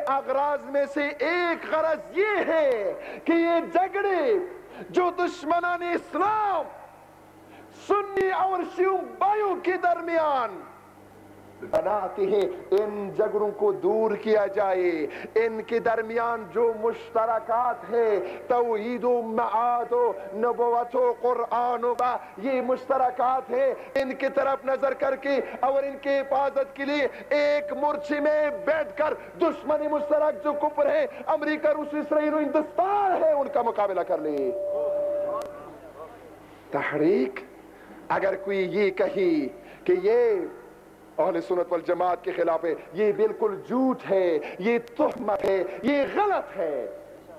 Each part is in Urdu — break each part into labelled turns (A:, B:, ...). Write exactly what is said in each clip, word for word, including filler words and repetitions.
A: اغراض میں سے ایک غرض یہ ہے کہ یہ جھگڑے جو دشمنان اسلام سنی اور شیعہ بھائیوں کے درمیان بناتے ہیں، ان جھگڑوں کو دور کیا جائے. ان کے درمیان جو مشترکات ہے، توحید و معاد و نبوت و قرآن و با یہ مشترکات ہیں، ان کی طرف نظر کر کے اور ان کے حفاظت کے لیے ایک مورچے میں بیٹھ کر دشمنی مشترک جو کفر ہے، امریکہ، روس، اسرائیل و ہندوستان ہے، ان کا مقابلہ کر لے. تحریک اگر کوئی یہ کہی کہ یہ اہل سنت والجماعت کے خلاف ہے، یہ بالکل جھوٹ ہے، یہ تہمت ہے، یہ غلط ہے.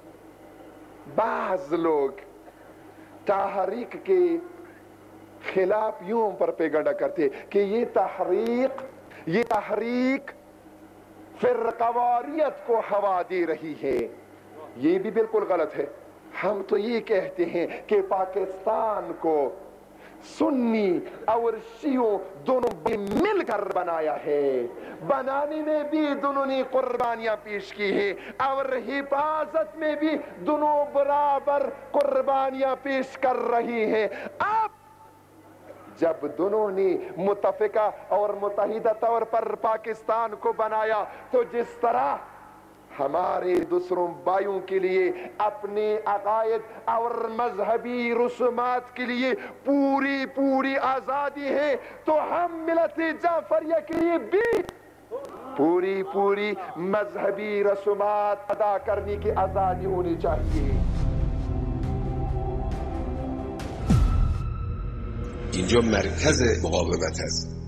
A: بعض لوگ تحریک کے خلاف یوں پروپیگنڈا کرتے کہ یہ تحریک یہ تحریک فرقواریت کو ہوا دے رہی ہے. یہ بھی بالکل غلط ہے. ہم تو یہ کہتے ہیں کہ پاکستان کو سنی اور شیعوں دونوں مل کر بنایا ہے، بنانے میں بھی دونوں نے قربانیاں پیش کی ہیں اور حفاظت میں بھی دونوں برابر قربانیاں پیش کر رہی ہیں. اب جب دونوں نے متفقہ اور متحدہ طور پر پاکستان کو بنایا تو جس طرح ہمارے دوسروں بھائیوں کے لیے اپنے عقائد اور مذہبی رسومات کے لیے پوری پوری آزادی ہے، تو ہم ملت جعفریہ کے لیے بھی پوری پوری مذہبی رسومات ادا کرنے کی آزادی ہونی چاہیے.
B: اینجا مرکز مقاومت است.